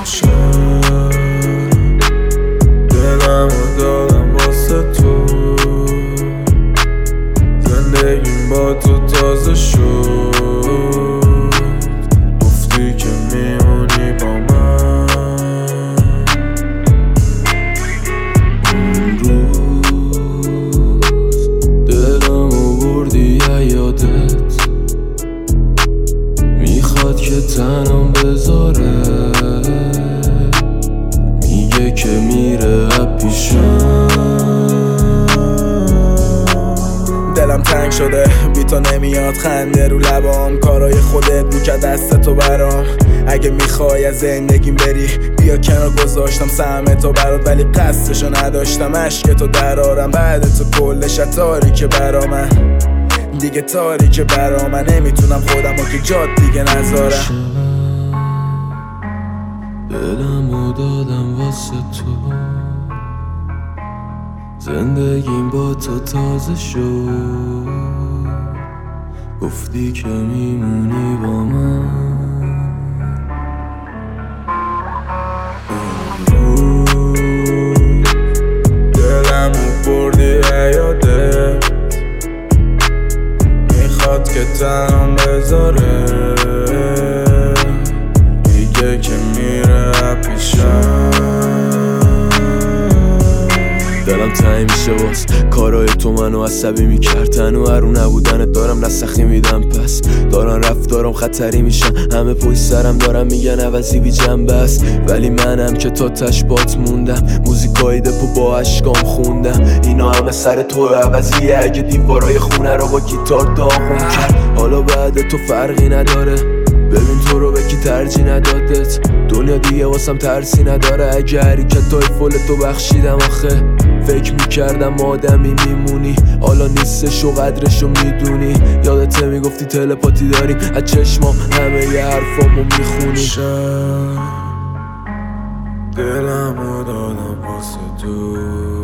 شب دلمو دادم واسه تو، زندگیم با تو تازه شد. گفتی که میمونی با من. اون روز دلمو بردی یادت، میخواد که تنم بذاره، میگه که میره پیشم. دلم تنگ شده بی تو نمیاد خنده رو لبام، کارای خودت بود که دست تو برام. اگه میخوای از زندگیم بری بیا کنار، گذاشتم سهم تو برات ولی قصدشو نداشتم عشق تو درارم. بعد تو کلش تاریکه برا من، دیگه تاریکه برا من، نمیتونم خودم رو که جاد دیگه نذارم. دلمو دادم واسه تو، زندگیم با تو تازه شد. گفتی که میمونی با من. اون روز دلمو بردی یادت، میخواد که تنم بذاره، میگه که میره پیشم. دلم تنگ میشه واس کارای تو منو عصبی میکرد، تنو هرو نبودنت دارم نسخی میدم، پس دارن رفتارم خطری میشن، همه پشت سرم دارم میگن عوضی بی جنبه است، ولی منم که تا تشبات موندم، موزیکای دپو با عشقام خوندم، اینا همه سر تو عوضیه، اگه دیوارای خونه رو با گیتار داغون کرد. حالا بعد تو فرقی نداره، ببین تو رو به کی ترجیح ندادت، دنیا دیگه واسم ترسی نداره، اگه حرکتای فول تو بخشیدم آخه. فکر میکردم آدمی میمونی، حالا نیستش و قدرشو میدونی، یادته میگفتی تلپاتی داریم از چشمام، همه ی حرفامو میخونی. شب دلمو دادم واسه تو،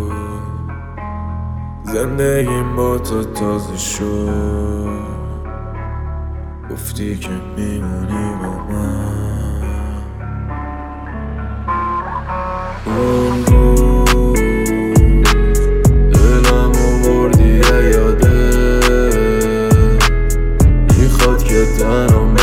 زندگیم با تو تازه شد. گفتی که میمونی با من. اون روز دلمو بردی یادت، میخواد که تنم